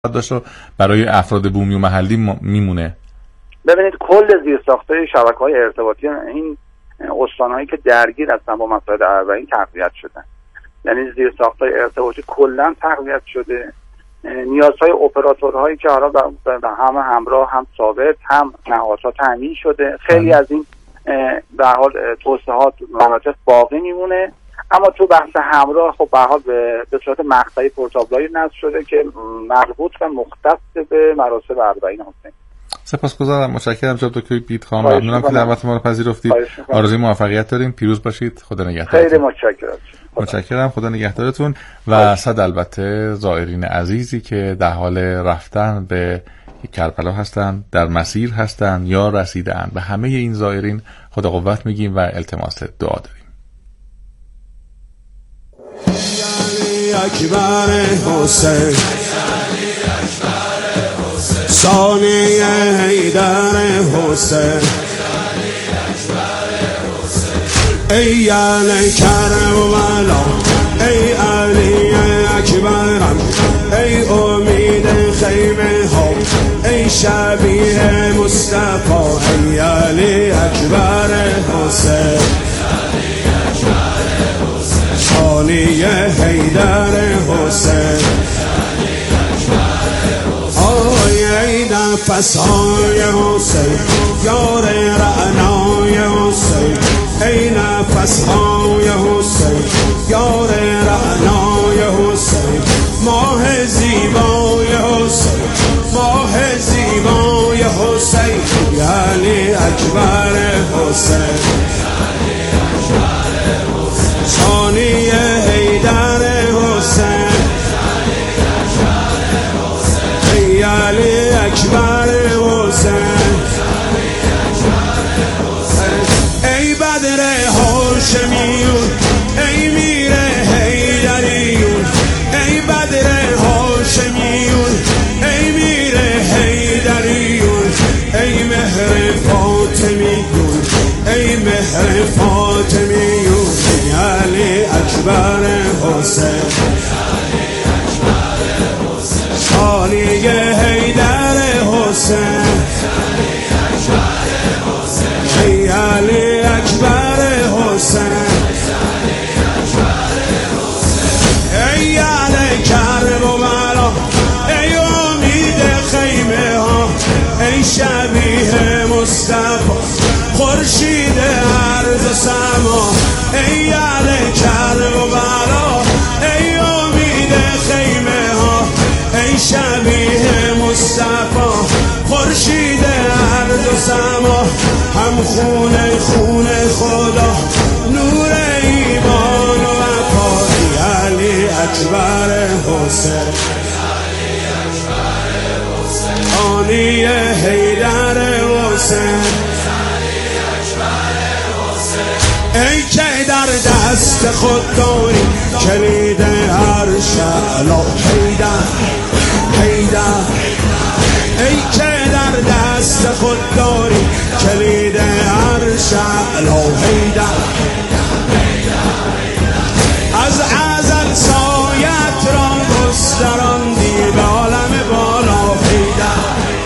داشت و برای افراد بومی و محلی میمونه؟ ببینید کل زیرساخت‌های شبکه‌های ارتباطی این استان‌هایی که درگیر هستن با مسائل اربعین تقویت شدن، یعنی زیرساخت‌های ارتباطی کلاً تقویت شده. نیازهای اپراتورهایی که حالا هم همراه هم ثابت هم نهادها تامین شده، خیلی از این به هر حال توسعات مناطق باقی میمونه، اما تو بحث همراه خب به هر حال به صورت مقطعی پورتابلایی نصب شده که مربوط و مختص به مراسم اربعین حسین. سپاسگزارم، متشکرم جناب دکتر بیدخان، ممنونم که دعوت ما رو پذیرفتید. آرزوی موفقیت داریم. پیروز باشید. خدا نگهدارتون. خیلی متشکرم. خدا نگهدارتون و صد البته زائرین عزیزی که در حال رفتن به کربلا هستند، در مسیر هستند یا رسیدند، به همه این زائرین خدا قوت میگیم و التماس دعا داریم. اکبر حسین ثانی حیدر حسین ای علی کربلا ای علی اکبرم ای امید خیمه ها ای شبیه مصطفی ای علی اکبر حسین ثانی حیدر حسین ای نفس‌های حسین یار رعنای حسین ای نفس‌های حسین یار رعنای حسین ماه زیبای حسین ماه زیبای حسین یعنی اکبر حسین ثانی حیدر حسین علی اکبر حسین ای بدر هاشمیون ای میر حیدریون ای بدر هاشمیون ای میر حیدریون ای مهر فاطمیون ای مهر فاطمیون علی اکبر حسین ثانی حیدر حسین ای علی اکبر حسین ای علی کربلا ای امید خیمه ها ای شبیه مصطفی خورشید ارض و سما ای علی کربلا ای امید خیمه ها ای شبیه مصطفی خورشید ارض و سما هم خونه خونه خدا نور ایمان و وفا علی اکبر حسین ثانی حیدر حسین ای که در دست خود داری کلید عرش اعلی حیدر حیدر ای که در دست خود داری کلید عرش اعلی حیدر از ازل سایت را گستراندی به عالم بالا حیدر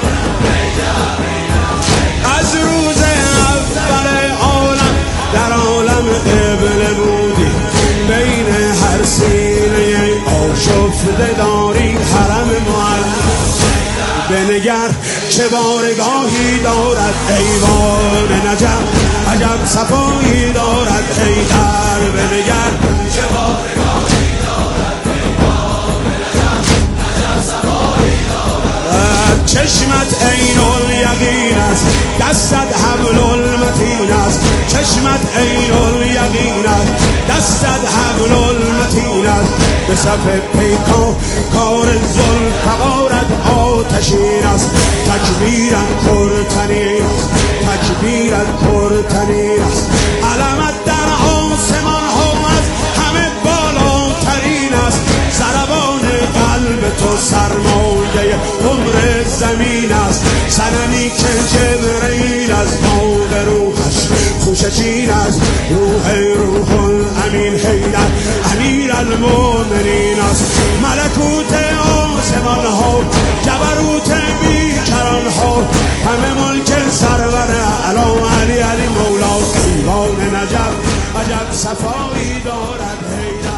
از روز اول عالم در عالم قبله بودی بین هر سینه آشفته داری حرم معلی بنگر چه بارگاهی دارد ایوان نجف عجب صفایی دارد حیدر بنگر چه بارگاهی دارد ایوان نجف عجب صفایی دارد چشمت عین الیقین است دستت حبل المتین است چشمت عین الیقین است دستت حبل المتین است به صف پیکان کار ذوالفقارت آتشین است تکبیرت پرتنین است تکبیرت پرتنین است علمت در آسمان ها از همه بالاترین است ضربان قلب تو سرمایه عمر زمین است صنمی که جبرئیل از باغ روحش خوشچین است روح الامین حیدر امیر المؤمنین است ملکوت آسمان ها جبروت بیکران ها همه ملک سرور علام علی علی مولاست ایوان نجف عجب صفایی دارد حیدر.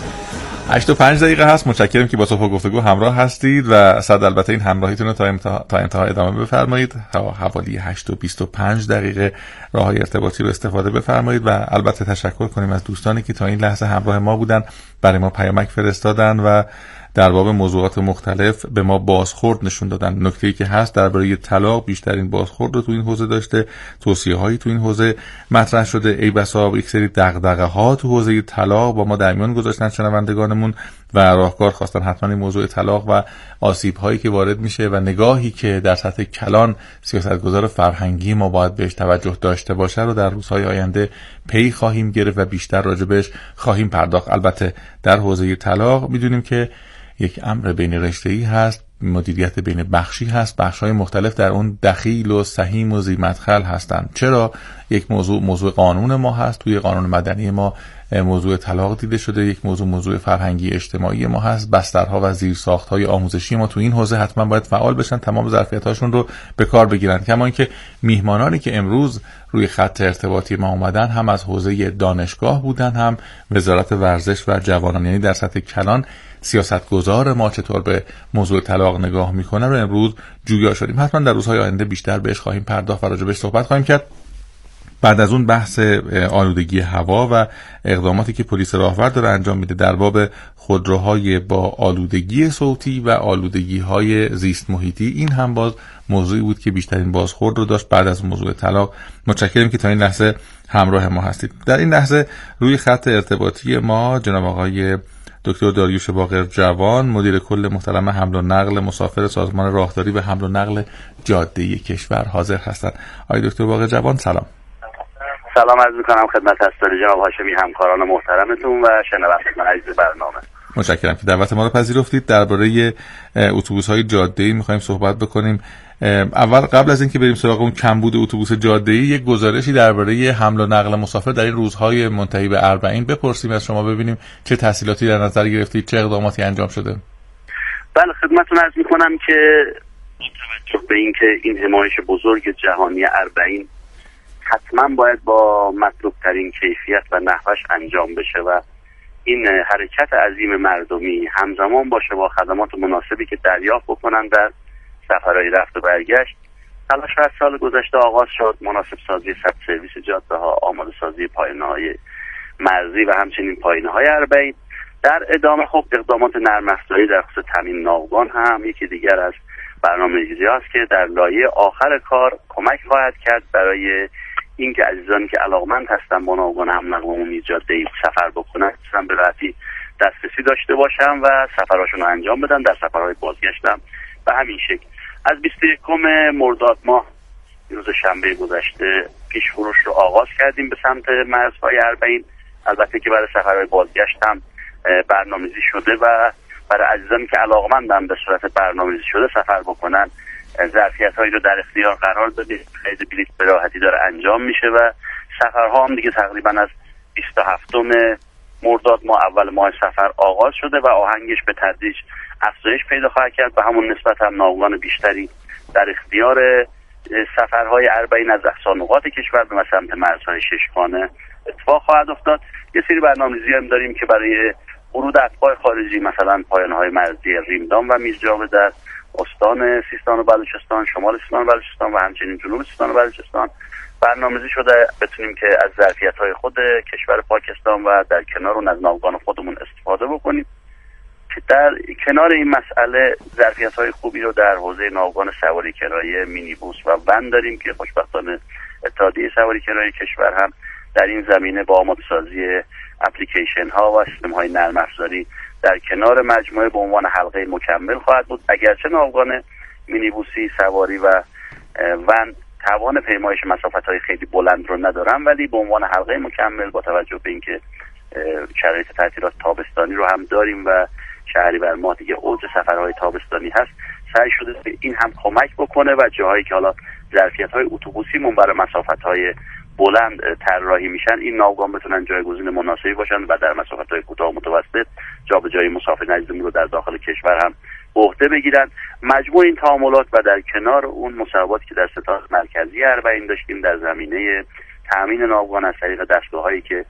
8:05 هست. متشکرم که با صبح گفتگو همراه هستید و صد البته این همراهیتون رو تا انتها ادامه بفرمایید. حوالی 8:25 راههای ارتباطی رو استفاده بفرمایید و البته تشکر کنیم از دوستانی که تا این لحظه همراه ما بودن، برای ما پیامک فرستادن و در باب موضوعات مختلف به ما بازخورد نشون دادن. نکته‌ای که هست درباره طلاق بیشترین بازخورد رو تو این حوزه داشته، توصیه‌هایی تو این حوزه مطرح شده، ای بسا یک سری دغدغه‌ها تو حوزه طلاق با ما در میان گذاشتن شنوندگانمون و راهکار خواستن. حتما این موضوع طلاق و آسیب‌هایی که وارد میشه و نگاهی که در سطح کلان سیاستگزار فرهنگی ما باید بهش توجه داشته باشه رو در روزهای آینده پی خواهیم گرفت و بیشتر راجبش خواهیم پرداخت. البته در حوزه طلاق میدونیم که یک امر بین رشته‌ای هست، مدیریت بین بخشی هست، بخش‌های مختلف در اون دخیل و سهیم و ذی‌مدخل هستند. چرا؟ یک موضوع قانون ما هست، توی قانون مدنی ما موضوع طلاق دیده شده، یک موضوع فرهنگی اجتماعی ما هست، بسترها و زیرساخت‌های آموزشی ما تو این حوزه حتما باید فعال بشن، تمام ظرفیت‌هاشون رو به کار بگیرن. کما اینکه میهمانانی که امروز روی خط ارتباطی ما اومدن هم از حوزه دانشگاه بودن، هم وزارت ورزش و جوانان، یعنی در سطح کلان سیاستگزار ما چطور به موضوع طلاق نگاه میکنه رو امروز جویا شدیم. حتما در روزهای آینده بیشتر بهش خواهیم پرداخت و راجبش صحبت خواهیم کرد. بعد از اون بحث آلودگی هوا و اقداماتی که پلیس راهور داره انجام میده در باب خودروهای با آلودگی صوتی و آلودگی‌های زیست محیطی، این هم باز موضوعی بود که بیشترین بازخورد رو داشت بعد از موضوع طلاق. متشکرم که تا این لحظه همراه ما هستید. در این لحظه روی خط ارتباطی ما جناب آقای دکتر داریوش باقر جوان، مدیر کل محترم حمل و نقل مسافر سازمان راهداری و حمل و نقل جاده‌ای کشور حاضر هستند. آقای دکتر باقر جوان سلام. سلام عرض می‌کنم خدمت حضرت جناب هاشمی، همکاران محترمتون و شنوندگان عزیز برنامه. متشکرم که دعوت ما رو پذیرفتید. درباره اتوبوس‌های جاده‌ای می‌خوایم صحبت بکنیم. اول قبل از اینکه بریم سراغ اون کمبود اتوبوس جاده‌ای، یک گزارشی درباره حمل و نقل مسافر در این روزهای منتهی به اربعین بپرسیم از شما، ببینیم چه تحصیلاتی در نظر گرفتید، چه اقداماتی انجام شده. بله خدمتتون عرض می‌کنم که با توجه به اینکه این همایش بزرگ جهانی اربعین حتما باید با مطلوب ترین کیفیت و نحوش انجام بشه و این حرکت عظیم مردمی همزمان باشه با خدمات مناسبی که دریافت بکنن در سفرهای رفت و برگشت، تلاش از سال گذشته آغاز شد. مناسب سازی سبک سرویس جاده ها، آماده سازی پایانه‌های مرزی و همچنین پایانه‌های اربعین. در ادامه خب اقدامات نرم افزاری در خصوص تامین ناوگان هم یکی دیگر از برنامه‌ریزی هاست که در لایه آخر کار کمک خواهد کرد برای اینکه عزیزانی که علاقمند هستن با ناوگان حمل و نقل عمومی جاده‌ای سفر بکنن مثلا به راحتی دسترسی داشته باشن و سفرهاشون رو انجام بدن. در سفرهای بازگشت هم به همین شکل. از 21 مرداد ماه روز شنبه گذشته پیش فروش رو آغاز کردیم به سمت مرزهای اربعین. البته که برای سفرهای بازگشت هم برنامه‌ریزی شده و برای عزیزانی که علاقمندن به صورت برنامه‌ریزی شده سفر بکنن ظرفیت‌هایی رو در اختیار قرار دادیم. خرید بلیط به راحتی داره انجام میشه و سفرها هم دیگه تقریبا از 27 مرداد ماه اول ماه سفر آغاز شده و آهنگش به تدریج افزایش پیدا خواهد کرد و همون نسبت هم ناوگان بیشتری در اختیار سفرهای اربعین از اقصا نقاط کشور به سمت مرزهای ششگانه اتفاق خواهد افتاد. یه سری برنامه‌ریزی هم داریم که برای ورود اتباع خارجی مثلا پایانه‌های مرزی ریمدان و میرجاوه در استان سیستان و بلوچستان، شمال سیستان و بلوچستان و همچنین جنوب سیستان و بلوچستان برنامه‌ریزی شده بتونیم که از ظرفیت‌های خود کشور پاکستان و در کنار اون از ناوگان خودمون استفاده بکنیم. که در کنار این مسئله ظرفیت‌های خوبی رو در حوزه ناوگان سواری کرایه مینیبوس و ون داریم که خوشبختانه اتحادیه سواری کرایه کشور هم در این زمینه با آماده‌سازی اپلیکیشن ها و سیستم های نرم افزاری در کنار مجموعه به عنوان حلقه مکمل خواهد بود. اگرچه ناوگان مینیبوسی، سواری و ون توان پیمایش مسافت های خیلی بلند رو ندارن، ولی به عنوان حلقه مکمل با توجه به اینکه شرایط تعطیلات تابستانی رو هم داریم و شهریور ماه دیگه اوج سفرهای تابستانی هست، سعی شده به این هم کمک بکنه و جاهایی که حالا ظرفیت‌های اتوبوسیمون برای مسافت‌های بلند طراحی میشن این ناوگان بتونن جایگزین مناسبی باشن و در مسافت‌های کوتاه و متوسط جابجایی مسافر نجدمون رو در داخل کشور هم به عهده بگیرن. مجموع این تعاملات و در کنار اون مصوباتی که در ستاد مرکزی اربعین داشتیم در زمینه تامین ناوگان از طریق دستگاه‌هایی که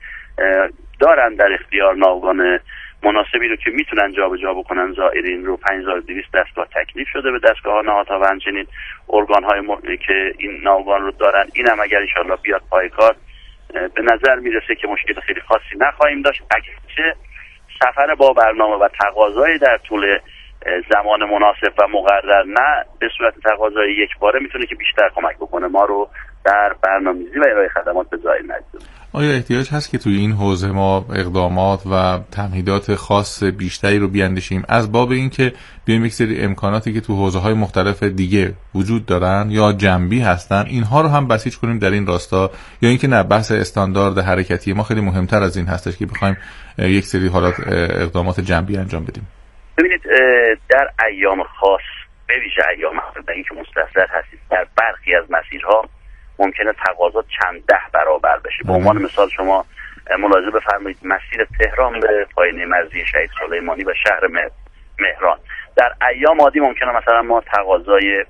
دارن در اختیار ناوگان مناسبی رو که میتونن جابجا بکنن زائرین رو 5200 دستگاه تکلیف شده به دستگاه‌ها نهادها و همچنین ارگان‌های که این ناوگان رو دارن. این هم اگر انشالله بیاد پای کار به نظر میرسه که مشکل خیلی خاصی نخواهیم داشت. اگرچه سفر با برنامه و تقاضای در طول زمان مناسب و مقرر نه به صورت تقاضای یک باره میتونه که بیشتر کمک بکنه ما رو در برنامه‌ریزی و ارائه خدمات به زائرین عزیز. آیا احتیاج هست که توی این حوزه ما اقدامات و تمهیدات خاص بیشتری رو بیاندیشیم از باب اینکه بیایم یک سری امکاناتی که تو حوزه‌های مختلف دیگه وجود دارن یا جنبی هستن اینها رو هم بسیج کنیم در این راستا، یا اینکه نه بحث استاندارد حرکتی ما خیلی مهمتر از این هستش که بخوایم یک سری حالات اقدامات جنبی انجام بدیم؟ ببینید در ایام خاص به ویژه ایام اربعین که مستحضر هستید در برخی از مسیرها ممکنه تقاضا چند ده برابر بشه. به عنوان مثال شما ملاحظه بفرمایید مسیر تهران به پایینه مرزی شهید سلیمانی و شهر مهران در ایام عادی ممکنه مثلا ما تقاضای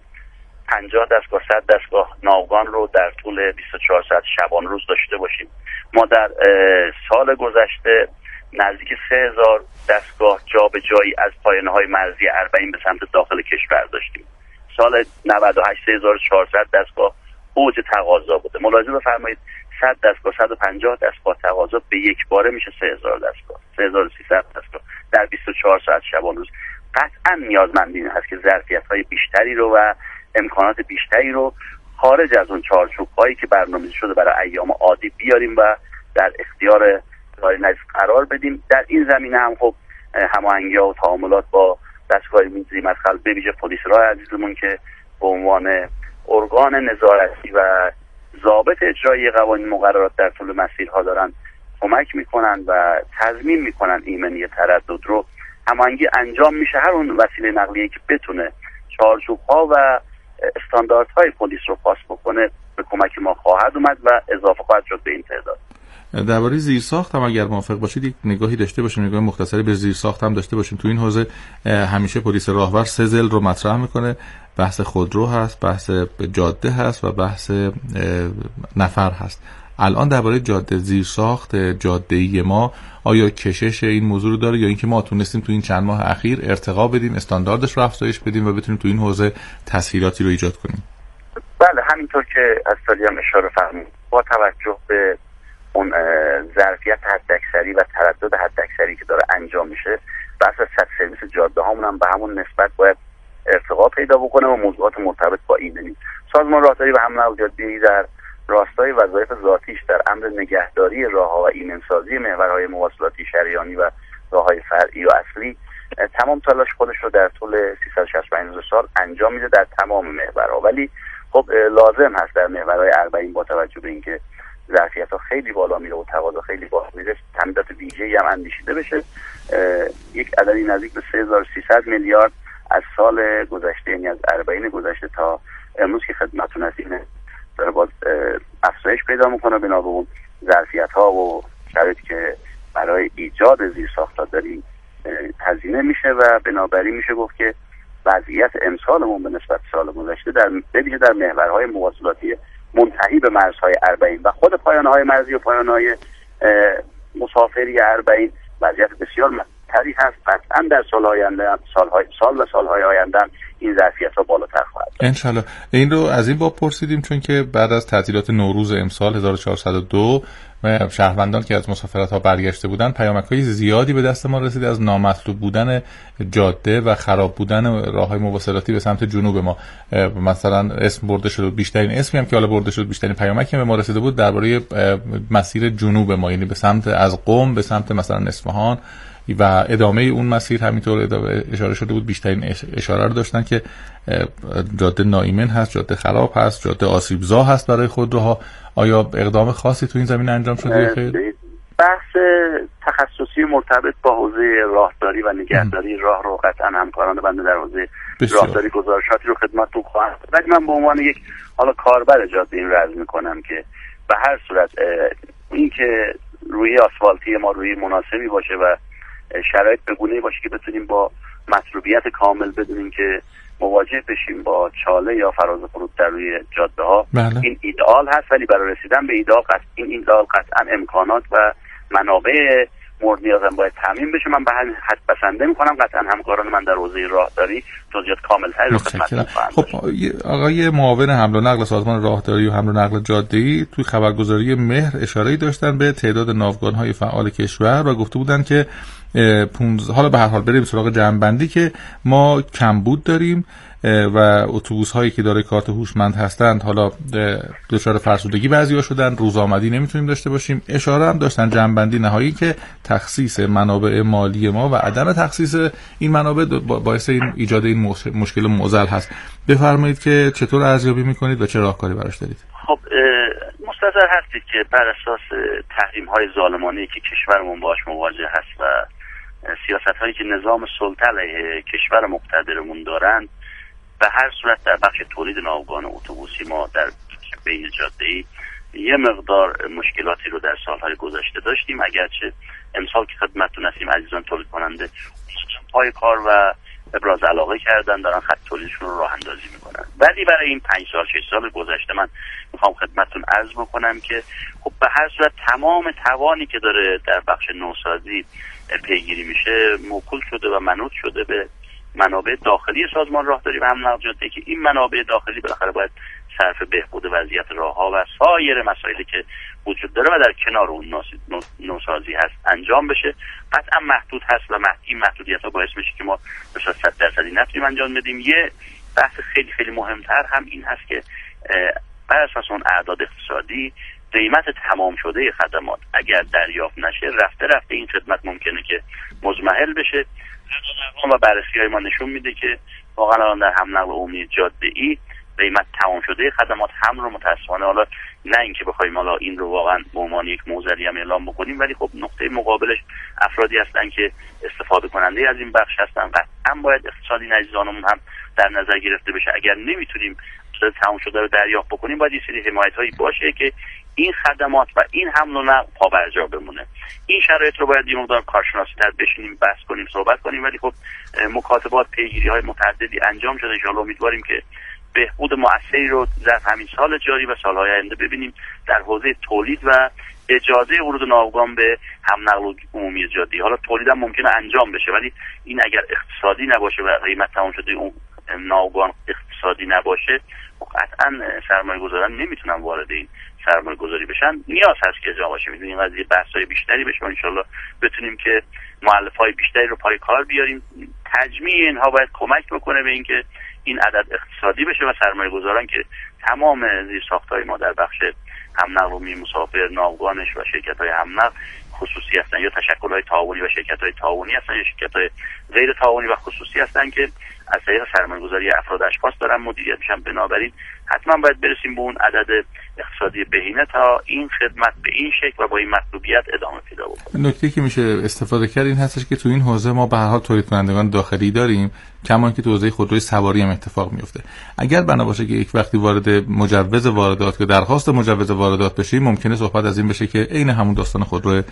50 دستگاه 100 دستگاه ناوگان رو در طول 24 ساعت شبانه روز داشته باشیم. ما در سال گذشته نزدیک 3000 دستگاه جابجایی از پایانه‌های مرزی اربعین به سمت داخل کشور داشتیم. سال 98 3400 دستگاه اوج تقاضا بوده. ملاحظه بفرمایید 100 دستگاه 150 دستگاه تقاضا به یک باره میشه 3000 دستگاه 3300 دستگاه در 24 ساعت شبانه روز. قطعا نیازمند این هست که ظرفیت‌های بیشتری رو و امکانات بیشتری رو خارج از اون چارچوب‌هایی که برنامه‌ریزی شده برای ایام عادی بیاریم و در اختیار زائرین عزیز قرار بدیم. در این زمینه هم خب هماهنگی‌ها و تعاملات با دستگاه میزی مدخل به ویژه پلیس راه عزیزمون که به عنوان ارگان نظارتی و ضابط اجرایی قوانین مقررات در طول مسیرها دارن کمک میکنن و تضمین میکنن ایمنی تردد رو هماهنگی انجام میشه. هر اون وسیله نقلیه‌ای که بتونه چارچوب‌ها و استانداردهای پلیس رو پاس بکنه به کمک ما خواهد اومد و اضافه خواهد شد به این تعداد. درباره زیرساخت هم اگر موافق باشید یک نگاهی داشته باشیم، نگاه مختصری به زیرساخت هم داشته باشیم. تو این حوزه همیشه پلیس راهور سه ضلع رو مطرح میکنه، بحث خودرو هست، بحث جاده هست و بحث نفر هست. الان درباره جاده زیرساخت جاده‌ای ما آیا کشش این موضوع رو داره یا اینکه ما تونستیم تو این چند ماه اخیر ارتقا بدیم، استانداردش رو افزایش بدیم و بتونیم تو این حوزه تسهیلاتی رو ایجاد کنیم؟ بله همینطور که از سالی هم اشاره فرمودید با توجه به اون ظرفیت حداکثری و تردد حداکثری که داره انجام میشه بحث از سرویس جاده هامون هم به همون نسبت باید ارتقا پیدا بکنه و موضوعات مرتبط با این سازمان راهداری و حمل نقلیه‌ای در راستای وظایف ذاتیش در امر نگهداری راهها و ایمنسازی محورهای مواصلاتی شریانی و راههای فرعی و اصلی تمام تلاش خودش رو در طول 365 سال انجام میده در تمام محورها. ولی خب لازم هست در محورهای اربعین با توجه به اینکه ظرفیت‌ها خیلی بالا میره و تقاضا خیلی بالا میره تمهیدات ویژه‌ای هم اندیشیده بشه. یک عددی نزدیک به 3300 میلیارد از سال گذشته یعنی از اربعین گذشته تا امروز که خدمتتون هستیم داره باز افزایش پیدا میکنه بنا به اون ظرفیت‌ها و شرایطی که برای ایجاد زیرساخت‌ها داریم هزینه میشه و بنابراین میشه گفت که وضعیت امسالمون به نسبت سال گذشته به ویژه در محورهای مواصلاتی منتهی به مرزهای اربعین و خود پایانه‌های مرزی و پایانه‌های مسافری اربعین وضعیت بسیار مختلفی هست. قطعاً در سال‌های آینده سال‌های آینده این ظرفیت‌ها بالاتر خواهد بود. انشالله. این رو از این باب پرسیدیم چون که بعد از تعطیلات نوروز امسال 1402 شهروندان که از مسافرت‌ها برگشته بودند پیامک‌های زیادی به دست ما رسید از نامطلوب بودن جاده و خراب بودن راه‌های مواصلاتی به سمت جنوب ما. مثلا اسم برده شد، بیشترین اسمی هم که حالا برده شد، بیشترین پیامکی به ما رسیده بود درباره مسیر جنوب ما، یعنی به سمت از قم به سمت مثلا اصفهان و ادامه اون مسیر همینطور اشاره شده بود. بیشترین اشاره رو داشتن که جاده ناایمن هست، جاده خراب هست، جاده آسیبزا هست برای خودروها. آیا اقدام خاصی تو این زمینه انجام شده یا خیر؟ بحث تخصصی مرتبط با حوزه راهداری و نگهداری راه رو قطعا همکاران بنده در حوزه راهداری گزارشاتی رو خدمتتون خواهم. ولی من به عنوان یک حالا کاربر جاده این رو عرض می‌کنم که به هر صورت این که روی آسفالتی ما روی مناسبی باشه و شرایط به گونه‌ای باشه که بتونیم با مطلوبیت کامل بدونیم که مواجه بشیم با چاله یا فراز و فرود در روی جاده ها. این ایدئال هست، ولی برای رسیدن به این ایدئال قطعا امکانات و منابع مورد نیاز هم باید تامین بشه. من به همین حد بسنده میکنم قطعا همکاران من در حوزه راهداری توضیحات کامل‌تری رو خدمتتون خواهم داشت. خب آقای معاون حمل و نقل سازمان راهداری و حمل و نقل جاده‌ای توی خبرگزاری مهر اشاره‌ای داشتن به تعداد ناوگان‌های فعال کشور و گفته بودن که حالا به هر حال بریم سراغ جمع‌بندی که ما کمبود داریم و اتوبوس هایی که داره کارت هوشمند هستند حالا دچار فرسودگی بعضیا شدن، روزآمدی نمیتونیم داشته باشیم. اشاره هم داشتن جمع‌بندی نهایی که تخصیص منابع مالی ما و عدم تخصیص این منابع باعث ایجاد این مشکل معضل هست. بفرمایید که چطور ارزیابی میکنید و چه راهکاری براش دارید؟ خب مستحضر هستید که بر اساس تحریم های ظالمانه‌ای که کشورمون باهاش مواجه هست و سیاست هایی که نظام سلطه علیه کشور مقتدرمون دارند، به هر صورت در بخش تولید ناوگان اتوبوسی ما در بین جاده‌ای یه مقدار مشکلاتی رو در سالهای گذشته داشتیم، اگرچه امسال که خدمتتون هستیم عزیزان تولید کننده پای کار و ابراز علاقه کردن دارن خط تولیدشون رو راه اندازی میکنن. ولی برای این 5 سال 6 سال گذشته من میخوام خدمتتون عرض بکنم که خب به هر صورت تمام توانی که داره در بخش نوسازی پیگیری میشه موکول شده و منوط شده به منابع داخلی سازمان راهداری و حمل و نقل جاده که این منابع داخلی بالاخره باید صرف بهبود وضعیت راهها و سایر مسائلی که وجود داره و در کنار اون نوسازی هست انجام بشه. قطعا محدود هست و این محدودیت‌ها باعث میشه که ما به 100% نتونیم انجام بدیم. یه بحث خیلی خیلی مهمتر هم این هست که بر اساس اون اعداد اقتصادی قیمت تمام شده خدمات اگر دریافت نشه رفته این خدمت ممکنه که مزمحل بشه و بررسی‌های ما نشون میده که واقعا در حمل و نقل عمومی جاده‌ای قیمت تمام شده خدمات هم رو متأسفانه، حالا نه اینکه بخوایم حالا این رو واقعا به عنوان یک معضلی هم اعلام بکنیم، ولی خب نقطه مقابلش افرادی هستن که استفاده کننده از این بخش هستن. قطعا باید اقتصادی نزدیکانمون هم در نظر گرفته بشه. اگر نمیتونیم تمام شده رو دریافت بکنیم باید یه سری حمایت‌هایی باشه که این خدمات و این حمل و نقل پابرجا بمونه. این شرایط رو باید یه مقدار کارشناسی‌تر بشینیم بحث کنیم صحبت کنیم، ولی خب مکاتبات پیگیری‌های متعددی انجام شده. ان شاءالله امیدواریم که بهبود مؤثری رو در همین سال جاری و سال‌های آینده ببینیم در حوزه تولید و اجازه ورود ناوگان به حمل و نقل عمومی جاده‌ای. حالا تولید هم ممکنه انجام بشه، ولی این اگر اقتصادی نباشه و قیمت تمام شده اون ناوگان اقتصادی نباشه، قطعا سرمایه‌گذاران نمیتونن وارد این سرمایه‌گذاری بشن. نیاز هست که جا باشه، می‌دونید این قضیه بحث‌های بیشتری بشه و ان شاءالله بتونیم که مؤلفه‌های بیشتری رو پای کار بیاریم. تجمیع اینها باید کمک بکنه به اینکه این عدد اقتصادی بشه و سرمایه‌گذاران که تمام زیرساخت‌های ما در بخش حمل و نقل عمومی مسافر، ناوگانش و شرکت‌های حمل و نقل خصوصی هستن یا تشکل‌های تعاونی و شرکت‌های تعاونی هستن یا شرکت‌های غیر تعاونی و خصوصی هستن که از طریق سرمایه‌گذاری افراد اشخاص دارن مدیریت میشن. بنابراین حتما باید برسیم به اون عدد اقتصادی بهینه تا این خدمت به این شکل و با این مطلوبیت ادامه پیدا بکنه. نکته که میشه استفاده کرد این هستش که تو این حوزه ما به هر حال تولید کنندگان داخلی داریم، کما که تو حوزه خودروی سواری هم اتفاق میفته. اگر بنا باشه که یک وقتی وارد مجوز واردات که درخواست مجوز واردات بشیم، ممکنه صحبت از این بشه که عین همون داستان خودرو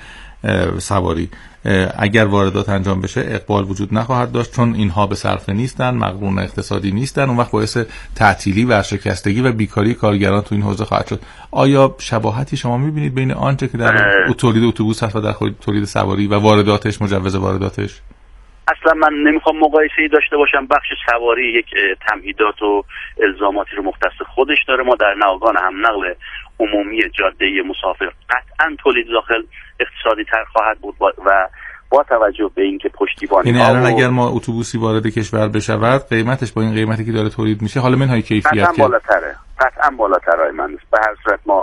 سواری اگر واردات انجام بشه اقبال وجود نخواهد داشت، چون اینها به صرفه نیستن، مقرون اقتصادی نیستن، اون وقت باعث تعطیلی و ورشکستگی و بیکاری کارگران تو این حوزه خواهد شد. آیا شباهتی شما می‌بینید بین آنچه که در تولید اتوبوس هست و در تولید سواری و وارداتش، مجوز وارداتش؟ اصلا من نمیخوام مقایسه‌ای داشته باشم. بخش سواری یک تمهیدات و الزاماتی رو مختص خودش داره. ما در ناوگان حمل و نقل عمومی جاده مسافر قطعا تولید داخل اقتصادی تر خواهد بود و با توجه به اینکه پشتیبانی یعنی الان اگر ما اتوبوسی وارد کشور بشود قیمتش با این قیمتی که داره تولید میشه حالا منهای کیفیت قطعا بالاتره. من به هر صورت ما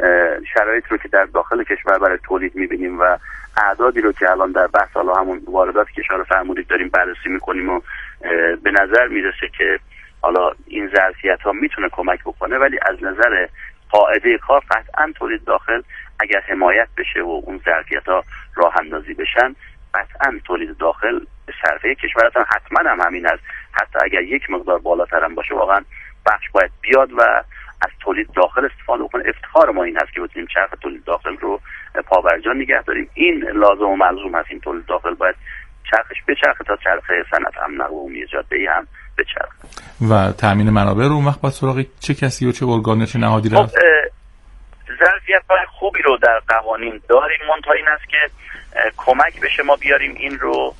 شرایط رو که در داخل کشور برای تولید میبینیم و اعدادی رو که الان در بحث حالا همون واردات که اشاره فرمودید داریم بررسی میکنیم و به نظر میرسه که حالا این ظرفیت ها میتونه کمک بکنه، ولی از نظر قاعده کار قطعا تولید داخل اگر حمایت بشه و اون ظرفیت ها راه اندازی بشن قطعا تولید داخل به صرفه کشورتان حتما هم همین هست. حتی اگر یک مقدار بالاتر هم باشه واقعا بخش باید بیاد و از تولید داخل استفاده کنه. افتخار ما این هست که بتونیم چرخ تولید داخل رو پابرجا نگه داریم. این لازم و ملزوم هست. این تولید داخل باید چرخش بچرخه تا چرخه صنعت هم نقل عمومی جاده‌ای هم بچرخه. و تامین منابع رو اون وقت باید سراغ چه کسی و چه ارگانی و چه نهادی رفت؟ ظرفیت‌های خوبی رو در قوانین داریم، منتها این است که کمک بشه ما بیاریم این رو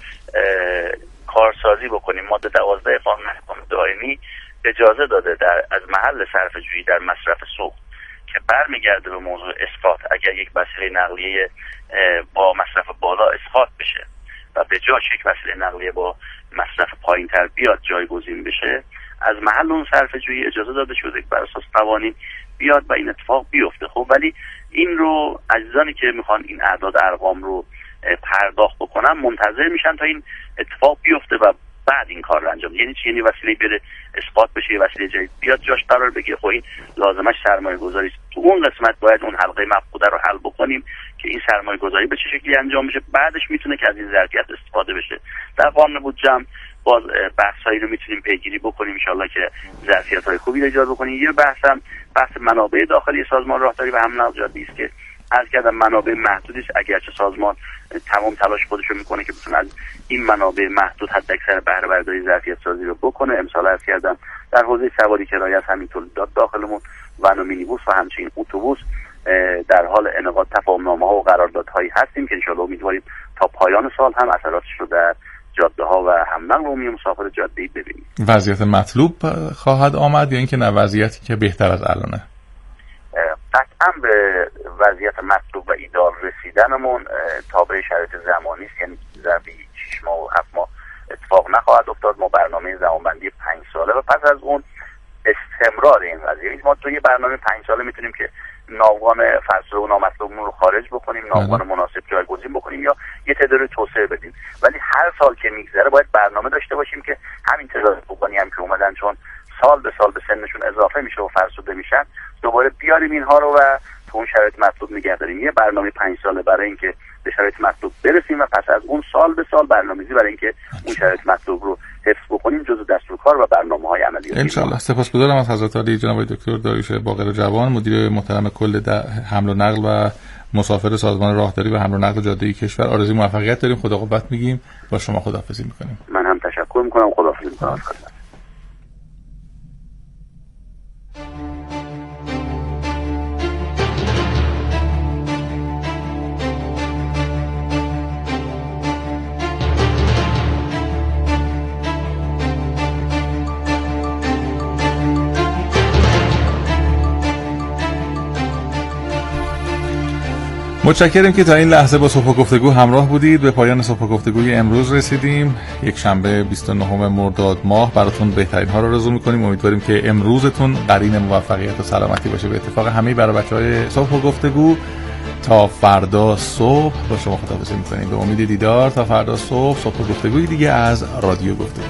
کارسازی بکنیم. ماده 12 قانون احکام دائمی اجازه داده از محل صرفه‌جویی در مصرف سوخت که برمیگرده به موضوع اسقاط، اگر یک وسیله نقلیه با مصرف بالا اسقاط بشه و به جاش یک وسیله نقلیه با مصرف پایین‌تر بیاد جایگزین بشه، از محل اون صرفه‌جویی اجازه داده شده که بر اساس قوانین بیاد و این اتفاق بیفته. خب ولی این رو عزیزانی که میخوان این اعداد ارقام رو پرداخت بکنن منتظر میشن تا این اتفاق بیفته و بعد این کار رو انجام. یعنی چی؟ یعنی وسیله بره اسقاط بشه، وسیله جدید بیاد جاش قرار بگیره. خب این لازمش سرمایه گذاری است. تو اون قسمت باید اون حلقه مفقوده رو حل بکنیم که این سرمایه گذاری به چه شکلی انجام بشه، بعدش میتونه که از این ظرفیت استفاده بشه. در قانون بودجه هم باز بحثایی رو میتونیم پیگیری بکنیم ان شاءالله که ظرفیت‌های خوبی ایجاد بکنیم. یه بحث منابع داخلی سازمان راهداری و حمل نقل جاده‌ای است که از کردم منابع محدودی است، اگرچه سازمان تمام تلاش خودش رو میکنه که بتونه از این منابع محدود حداکثر بهره برداری ظرفیت سازی رو بکنه. امسال عرض کردم در حوزه سواری کرایه از همین تولیدات داخلمون ون و مینیبوس و همچنین اتوبوس در حال انعقاد تفاهم‌نامه‌ها و قراردادهایی هستیم که ان شاءالله امیدواریم تا پایان سال هم اثراتش رو در جاده‌ها و هم نقل عمومی مسافر جاده‌ای ببینیم. وضعیت مطلوب خواهد آمد یا اینکه نه وضعیتی که بهتر از الانه؟ قطعا به وضعیت مطلوب و ایدال رسیدنمون تابع شرایط زمانی است، یعنی ظرفی 6 ماه و 7 ماه اتفاق نخواهد افتاد. ما برنامه زمانبندی 5 ساله و پس از اون استمرار این قضیه. ما توی برنامه 5 ساله میتونیم که ناوگان فرسوده و نامطلوبمون رو خارج بکنیم، ناوگان مناسب جایگزین بکنیم یا یه تعداد رو توسعه بدیم. ولی هر سال که میگذره باید برنامه داشته باشیم که همین تعداد ناوگانی هم که اومدن چون سال به سال به سنشون اضافه میشه و فرسوده میشن دوباره بیاریم اینها رو و تو اون شرایط مطلوب نگه داریم. یه برنامه 5 ساله برای اینکه به شرایط مطلوب برسیم و پس از اون سال به سال برنامه‌ریزی برای اینکه اون شرایط مطلوب رو حفظ بکنیم جزو دستورکار و برنامه‌های عملی ان شاء الله. سپاسگزارم از حضرت عالی جناب دکتر داریوش باقر جوان، مدیر محترم کل حمل و نقل و مسافر سازمان راهداری و حمل و نقل جاده‌ای کشور. آرزوی موفقیت داریم. خدا قوت میگیم. با شما خداحافظی می‌کنیم. من هم تشکر می‌کنم. خداحافظی می‌کنم. متشکرم که تا این لحظه با صبح گفتگو همراه بودید. به پایان صبح گفتگوی امروز رسیدیم. یک شنبه 29 مرداد ماه براتون بهترین ها رو آرزو می‌کنیم. امیدواریم که امروزتون قرین موفقیت و سلامتی باشه. به اتفاق همه برای بچه‌های صبح گفتگو تا فردا صبح با شما خداحافظی می‌کنیم. به امید دیدار تا فردا صبح گفتگوی دیگه از رادیو گفتگو.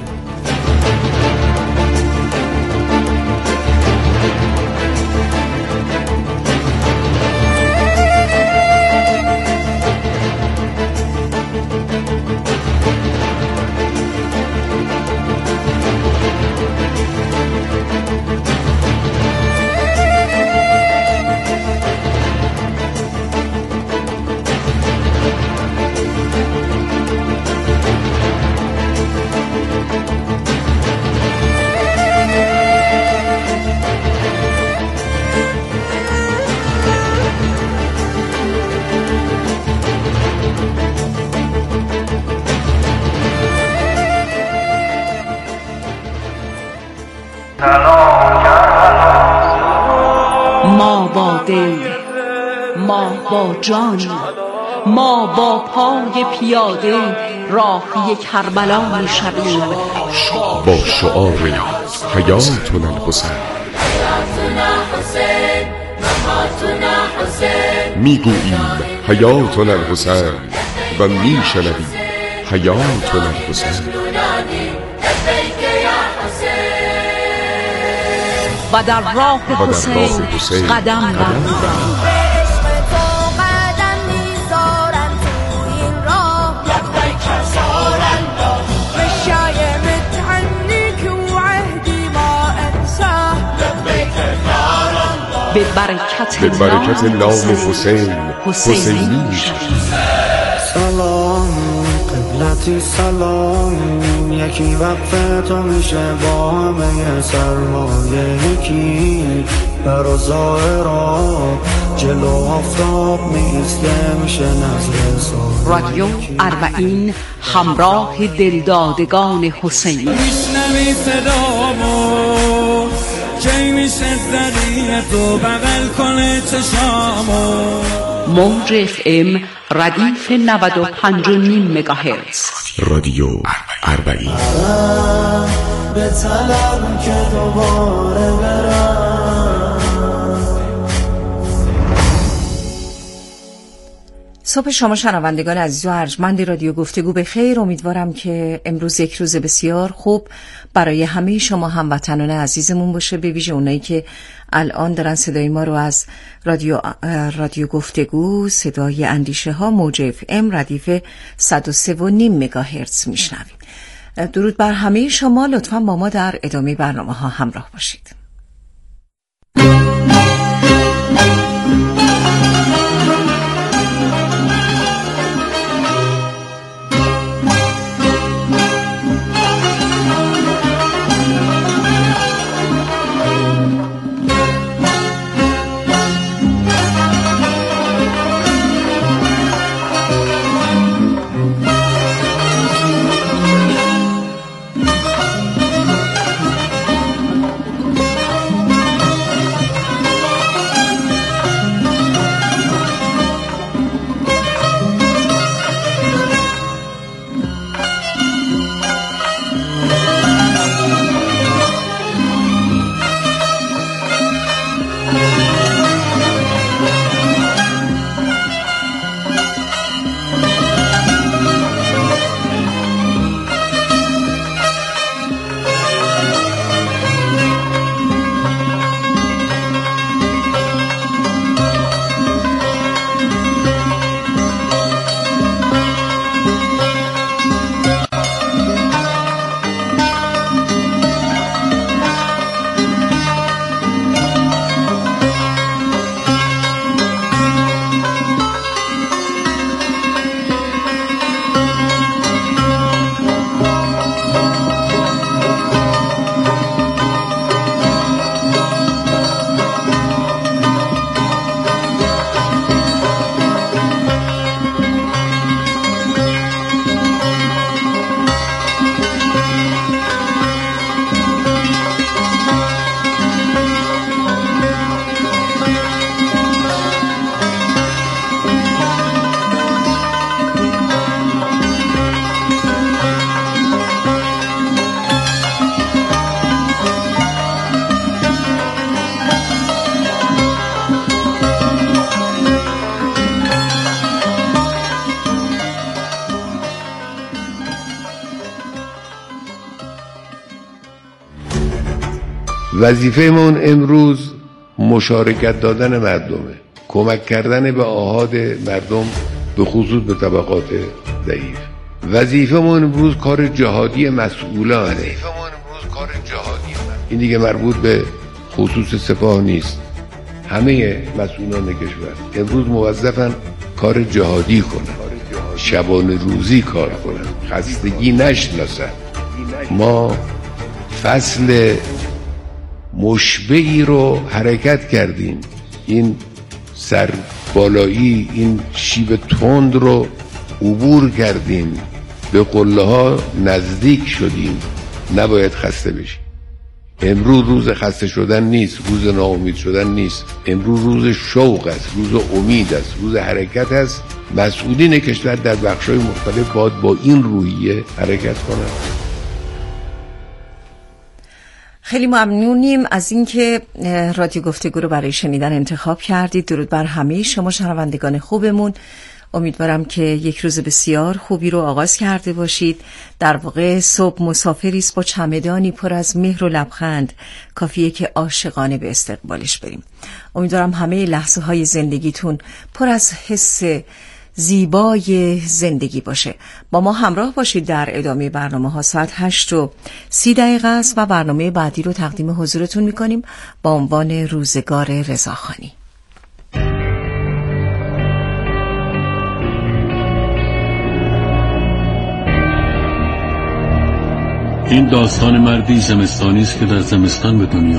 ما با دل، ما با جان، ما با پای پیاده راهی کربلا می شویم با شعار حیاتنا الحسین می گوییم حیاتنا الحسین و می شنویم حیاتنا الحسین و در راه حسین قدم برمی‌داریم. لبيك يا رب به برکت نام حسین حسینی میشویم. سلام قبلتی سلام، یکی وقت تو میشه با همه سرمایه، یکی بر ظاهرا جلو آفتاب میسته میشه نظر سار. رادیو اربعین همراه دلدادگان حسینی. میشنوی صدامو کی میشه زدی تو بغل کنه چشامو. موج اف ام ردیف 95.5 مگاهرتز. رادیو اربعین. به طلب که دوباره برم. صبح شما شنوندگان عزیز و ارجمند رادیو گفتگو به خیر. امیدوارم که امروز یک روز بسیار خوب برای همه شما هموطنان عزیزمون باشه، به ویژه اونایی که الان دارن صدای ما رو از رادیو گفتگو، صدای اندیشه ها، موج اف ام ردیف 103.5 مگاهرتز میشنوید. درود بر همه شما. لطفاً با ما در ادامه برنامه ها همراه باشید. وظیفه‌مون امروز مشارکت دادن مردمه، کمک کردن به آحاد مردم، به خصوص به طبقات ضعیف. وظیفه‌مون امروز کار جهادی مسئولانه. این دیگه مربوط به خصوص سپاه نیست. همه مسئولان کشور امروز موظفن کار جهادی کنن، شبانه روزی کار کنن، خستگی نشناسن. ما فصل مشبعی رو حرکت کردیم، این سربالایی، این شیب تند رو عبور کردیم، به قله ها نزدیک شدیم. نباید خسته بشیم. امروز روز خسته شدن نیست، روز ناامید شدن نیست. امروز روز شوق است، روز امید است، روز حرکت است. مسئولین کشور در بخش‌های مختلف باید با این روحیه حرکت کنند. خیلی ممنونیم از اینکه رادیو گفتگو رو برای شنیدن انتخاب کردید. درود بر همه شما شنوندگان خوبمون. امیدوارم که یک روز بسیار خوبی رو آغاز کرده باشید. در واقع صبح مسافری است با چمدانی پر از مهر و لبخند، کافیه که عاشقانه به استقبالش بریم. امیدوارم همه لحظه های زندگیتون پر از حس زیبای زندگی باشه. با ما همراه باشید در ادامه برنامه ها. ساعت 8:30 است و برنامه بعدی رو تقدیم حضورتون میکنیم با عنوان روزگار رضاخانی. این داستان مردی زمستانی است که در زمستان به دنیا